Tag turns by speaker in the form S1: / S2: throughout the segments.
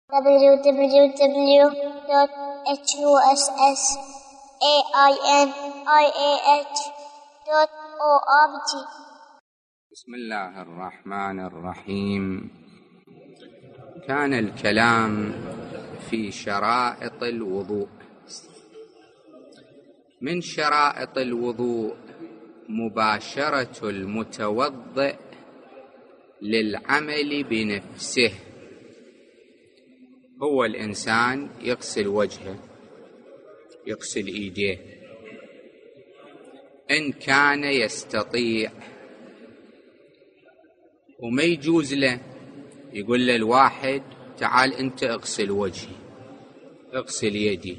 S1: www.hussainih.org.
S2: بسم الله الرحمن الرحيم. كان الكلام في شرائط الوضوء. من شرائط الوضوء مباشرة المتوضئ للعمل بنفسه. هو الإنسان يغسل وجهه، يغسل إيديه إن كان يستطيع، وما يجوز له يقول له الواحد تعال أنت اغسل وجهي، اغسل يدي.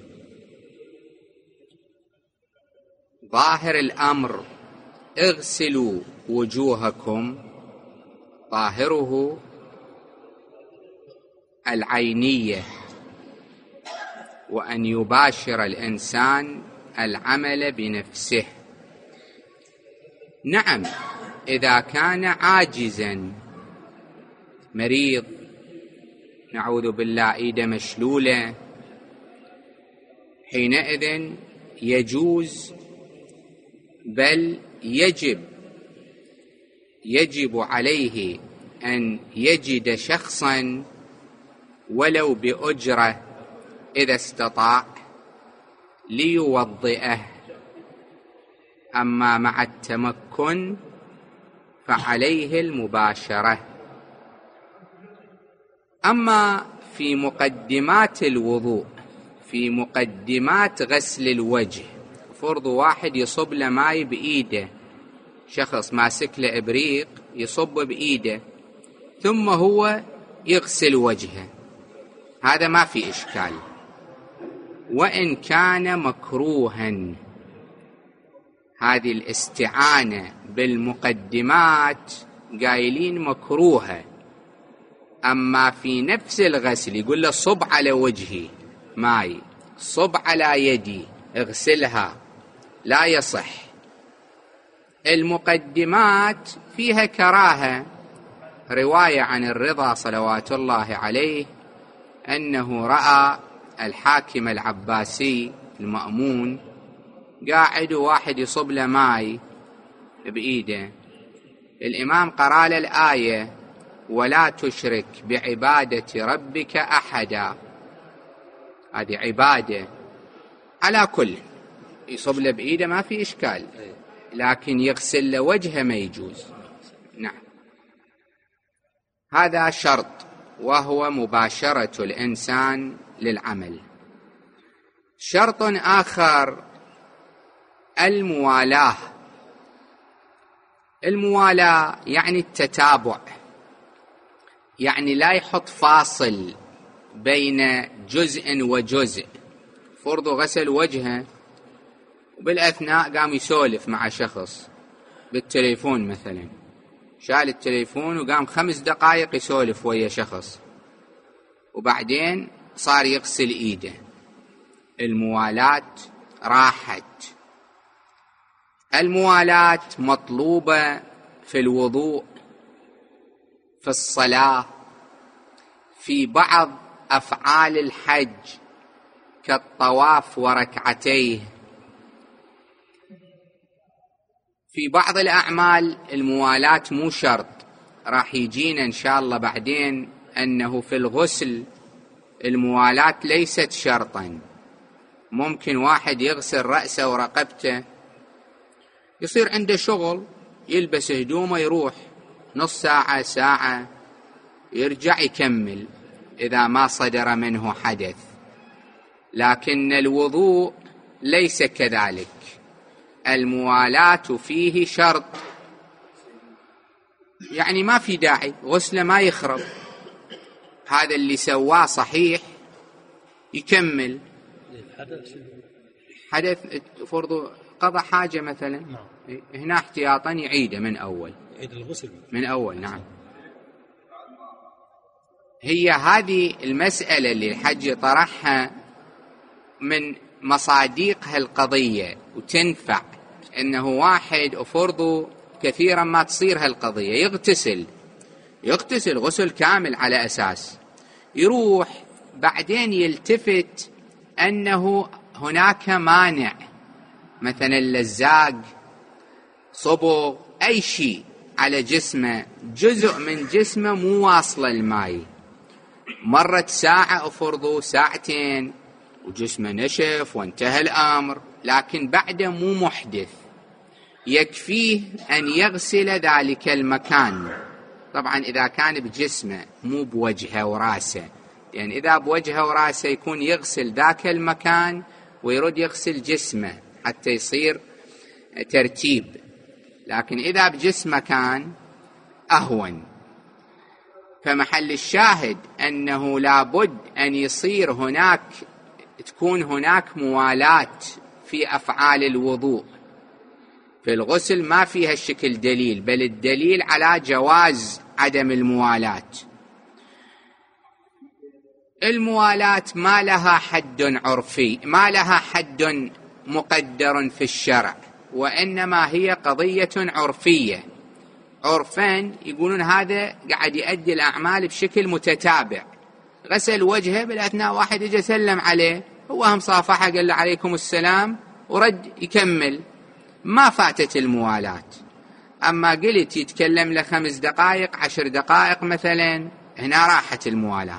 S2: ظاهر الأمر اغسلوا وجوهكم، ظاهره العينية، وأن يباشر الإنسان العمل بنفسه. نعم، إذا كان عاجزا مريض نعوذ بالله إيده مشلولة، حينئذ يجوز، بل يجب عليه أن يجد شخصا ولو بأجرة إذا استطاع ليوضئه. أما مع التمكن فعليه المباشرة. أما في مقدمات الوضوء، في مقدمات غسل الوجه، فرض واحد يصب له ماء بإيده، شخص ماسك له إبريق يصب بإيده ثم هو يغسل وجهه، هذا ما في إشكال، وإن كان مكروها. هذه الاستعانة بالمقدمات قايلين مكروهة. أما في نفس الغسل يقول له صب على وجهي ماي، صب على يدي اغسلها، لا يصح. المقدمات فيها كراهة. رواية عن الرضا صلوات الله عليه أنه رأى الحاكم العباسي المأمون قاعد واحد يصب له ماي بإيده، الإمام قرأ له الآية ولا تشرك بعبادة ربك أحدا. هذه عبادة على كل، يصب له بإيده ما في إشكال، لكن يغسل له وجهه ما يجوز. نعم، هذا شرط، وهو مباشرة الإنسان للعمل. شرط آخر الموالاة. الموالاة يعني التتابع، يعني لا يحط فاصل بين جزء وجزء. فرض غسل وجهه وبالأثناء قام يسولف مع شخص بالتليفون مثلا، شال التليفون وقام 5 دقائق يسولف ويا شخص، وبعدين صار يغسل إيده. الموالاة راحت. الموالاة مطلوبة في الوضوء، في الصلاة، في بعض أفعال الحج كالطواف وركعتيه. في بعض الأعمال الموالاة مو شرط، راح يجينا إن شاء الله بعدين أنه في الغسل الموالاة ليست شرطا. ممكن واحد يغسل رأسه ورقبته، يصير عنده شغل، يلبس هدومه يروح نص ساعة ساعة يرجع يكمل إذا ما صدر منه حدث. لكن الوضوء ليس كذلك، الموالاة فيه شرط، يعني ما في داعي غسله ما يخرب، هذا اللي سواه صحيح يكمل. حدث فرض قضى حاجة مثلا، هنا احتياطا يعيده من أول، يعيد الغسل من أول. نعم، هي هذه المسألة اللي الحج طرحها من مصاديقها القضية وتنفع. إنه واحد أفرض كثيرا ما تصير هالقضية يغتسل غسل كامل، على أساس يروح بعدين يلتفت أنه هناك مانع، مثلا لزاق، صبغ، أي شيء على جسمه، جزء من جسمه مو واصل الماء، مرت ساعة أفرضوا ساعتين وجسمه نشف وانتهى الأمر، لكن بعده مو محدث، يكفيه أن يغسل ذلك المكان. طبعا إذا كان بجسمه مو بوجهه وراسه، يعني إذا بوجهه وراسه يكون يغسل ذاك المكان ويرد يغسل جسمه حتى يصير ترتيب، لكن إذا بجسمه كان أهون. فمحل الشاهد أنه لابد أن يصير تكون هناك موالاة في أفعال الوضوء. في الغسل ما فيها الشكل دليل، بل الدليل على جواز عدم الموالاة. الموالاة ما لها حد عرفي، ما لها حد مقدر في الشرع، وإنما هي قضية عرفية. عرفان يقولون هذا قاعد يؤدي الأعمال بشكل متتابع، غسل وجهه بالأثناء واحد يجي سلم عليه، هو هم صافحه قال له عليكم السلام ورد يكمل، ما فاتت الموالاة. أما قلت يتكلم له 5 دقائق 10 دقائق مثلا، هنا راحت الموالاة.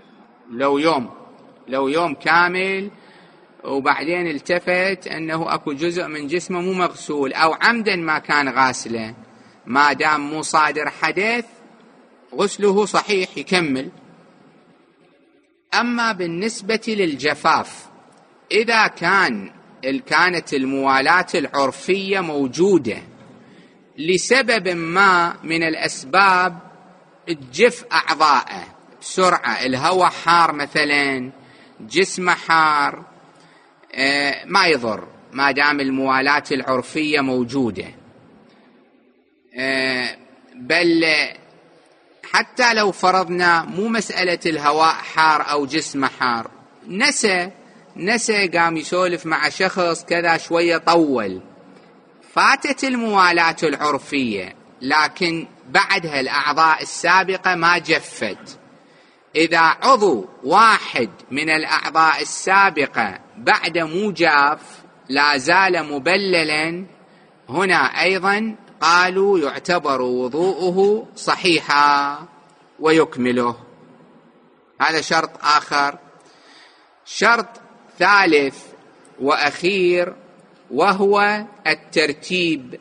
S2: لو يوم كامل وبعدين التفت أنه أكو جزء من جسمه مو مغسول أو عمدا ما كان غاسله، ما دام مو صادر حدث غسله صحيح يكمل. أما بالنسبة للجفاف، إذا كانت الموالاة العرفية موجودة لسبب ما من الأسباب، تجف أعضاءه بسرعة، الهواء حار مثلا، جسمه حار، ما يضر ما دام الموالاة العرفية موجودة. بل حتى لو فرضنا مو مسألة الهواء حار أو جسمه حار، نسى قام يسولف مع شخص كذا شوية طول، فاتت الموالاة العرفية، لكن بعدها الأعضاء السابقة ما جفت. إذا عضو واحد من الأعضاء السابقة بعد مو جاف لا زال مبللا، هنا أيضا قالوا يعتبر وضوءه صحيحا ويكمله. هذا شرط آخر. شرط ثالث وأخير وهو الترتيب.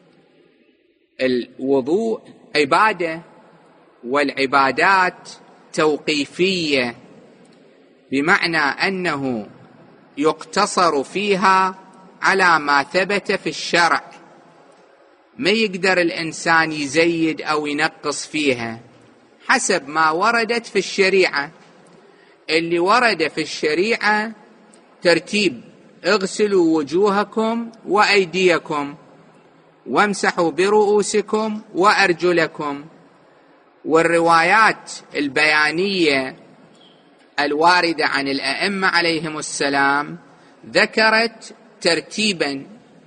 S2: الوضوء عبادة، والعبادات توقيفية، بمعنى أنه يقتصر فيها على ما ثبت في الشرع، ما يقدر الإنسان يزيد أو ينقص فيها حسب ما وردت في الشريعة. اللي ورد في الشريعة ترتيب: اغسلوا وجوهكم وأيديكم وامسحوا برؤوسكم وأرجلكم. والروايات البيانية الواردة عن الأئمة عليهم السلام ذكرت ترتيبا: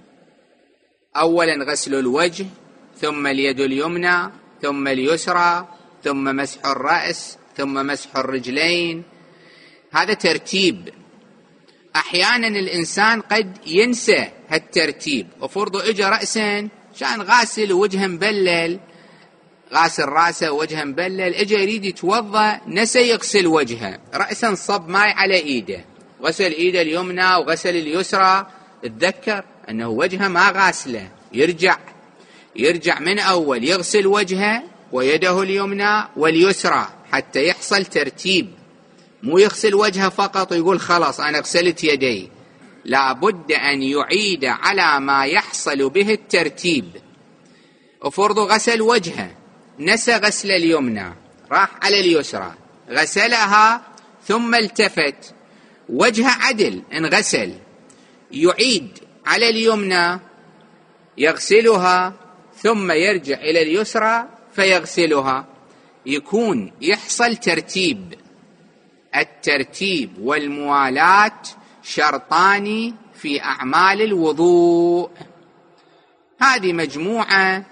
S2: أولا غسل الوجه، ثم اليد اليمنى، ثم اليسرى، ثم مسح الرأس، ثم مسح الرجلين. هذا ترتيب. أحيانا الإنسان قد ينسى هالترتيب، وفرضه إجا رأسا شان غاسل وجهه مبلل، غاسل راسه ووجهه مبلل، إجا يريد يتوضأ نسى يغسل وجهه، رأسا صب ماء على إيده، غسل إيده اليمنى وغسل اليسرى، اتذكر أنه وجهه ما غاسله، يرجع من أول يغسل وجهه ويده اليمنى واليسرى حتى يحصل ترتيب. مو يغسل وجهه فقط ويقول خلاص أنا غسلت يدي، لا بد أن يعيد على ما يحصل به الترتيب. وفرض غسل وجهه نسى غسل اليمنى، راح على اليسرى غسلها ثم التفت، وجهه عدل انغسل، يعيد على اليمنى يغسلها ثم يرجع إلى اليسرى فيغسلها، يكون يحصل ترتيب. الترتيب والموالاة شرطان في أعمال الوضوء. هذه مجموعة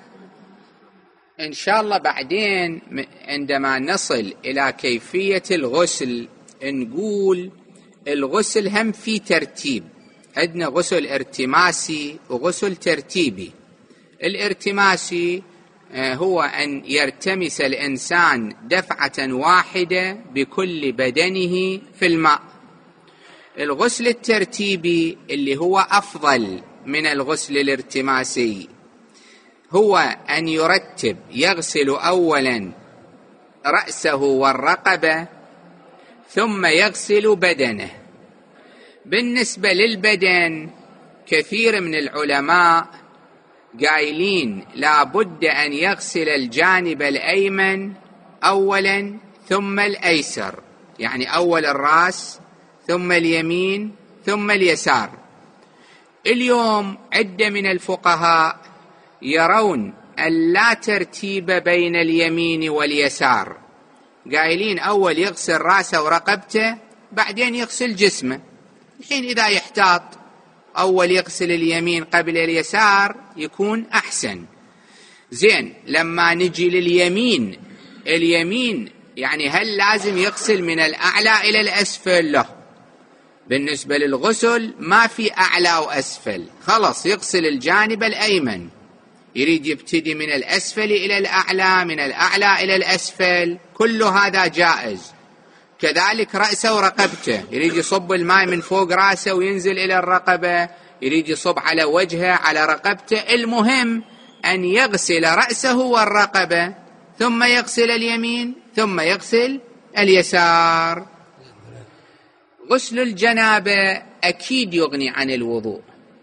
S2: إن شاء الله بعدين عندما نصل إلى كيفية الغسل نقول الغسل هم في ترتيب. عندنا غسل ارتماسي وغسل ترتيبي. الارتماسي هو أن يرتمس الإنسان دفعة واحدة بكل بدنه في الماء. الغسل الترتيبي اللي هو أفضل من الغسل الارتماسي هو أن يرتب، يغسل أولا رأسه والرقبة ثم يغسل بدنه. بالنسبة للبدن كثير من العلماء قايلين لا بد أن يغسل الجانب الأيمن أولا ثم الأيسر، يعني أول الرأس ثم اليمين ثم اليسار. اليوم عدة من الفقهاء يرون أن لا ترتيب بين اليمين واليسار، قايلين أول يغسل رأسه ورقبته بعدين يغسل جسمه. الحين إذا يحتاط أول يغسل اليمين قبل اليسار يكون أحسن. زين، لما نجي لليمين، اليمين يعني هل لازم يغسل من الأعلى إلى الأسفل؟ لا، بالنسبة للغسل ما في أعلى وأسفل، خلص يغسل الجانب الأيمن. يريد يبتدي من الأسفل إلى الأعلى، من الأعلى إلى الأسفل، كل هذا جائز. كذلك رأسه ورقبته، يريد يصب الماء من فوق رأسه وينزل إلى الرقبة، يريد يصب على وجهه على رقبته. المهم أن يغسل رأسه والرقبة ثم يغسل اليمين ثم يغسل اليسار. غسل الجنابة أكيد يغني عن الوضوء.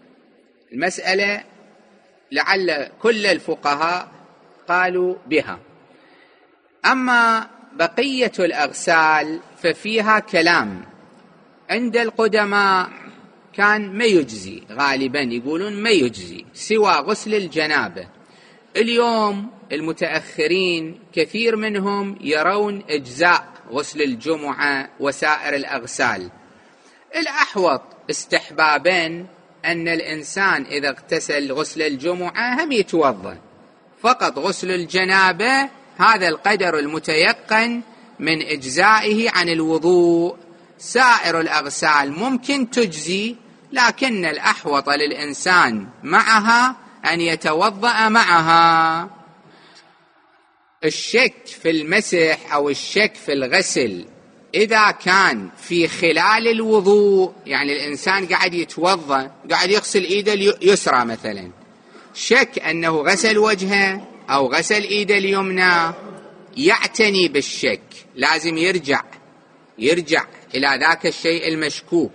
S2: المسألة لعل كل الفقهاء قالوا بها. أما بقية الأغسال ففيها كلام. عند القدماء كان ما يجزي، غالبا يقولون ما يجزي سوى غسل الجنابة. اليوم المتأخرين كثير منهم يرون إجزاء غسل الجمعة وسائر الأغسال. الأحوط استحبابا أن الإنسان إذا اغتسل غسل الجمعة هم يتوضأ، فقط غسل الجنابة هذا القدر المتيقن من إجزائه عن الوضوء. سائر الأغسال ممكن تجزي، لكن الأحوط للإنسان معها أن يتوضأ معها. الشك في المسح أو الشك في الغسل إذا كان في خلال الوضوء، يعني الإنسان قاعد يتوضأ قاعد يغسل إيده اليسرى مثلا، شك أنه غسل وجهه أو غسل إيده اليمنى، يعتني بالشك، لازم يرجع إلى ذاك الشيء المشكوك.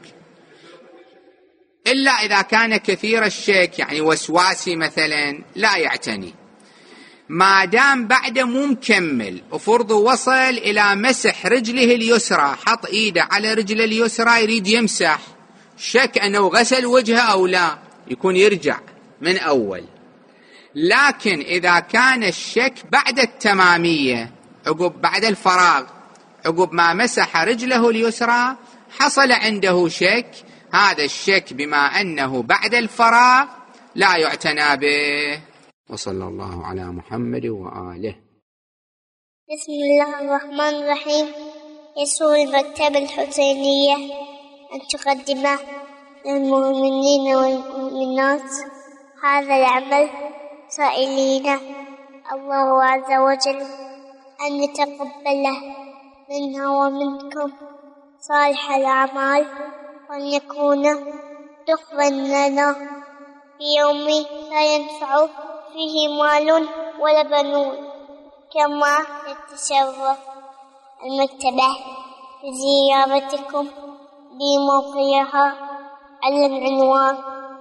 S2: إلا إذا كان كثير الشك يعني وسواسي مثلا لا يعتني. ما دام بعده مو مكمل، وفرض وصل إلى مسح رجله اليسرى، حط إيده على رجله اليسرى يريد يمسح، شك أنه غسل وجهه أو لا، يكون يرجع من أول. لكن إذا كان الشك بعد التمامية، بعد الفراغ، عقب ما مسح رجله اليسرى حصل عنده شك، هذا الشك بما أنه بعد الفراغ لا يعتنى به. وصلى الله على محمد وآله.
S1: بسم الله الرحمن الرحيم. يسر المكتبة الحسينية أن تقدم للمؤمنين والمؤمنات هذا العمل، سائلين الله عز وجل أن يتقبله منا ومنكم صالح الأعمال، وأن يكون تقبل لنا في يوم لا ينفع فيه مال ولا بنون. كما يتشرف المكتبة بزيارتكم لموقعها على العنوان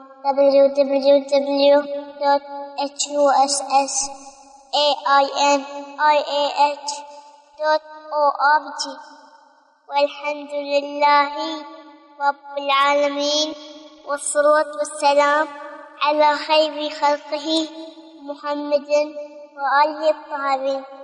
S1: www.hussainih.org. والحمد لله رب العالمين، والصلاة والسلام على خير خلقه محمد وآله الطاهرين.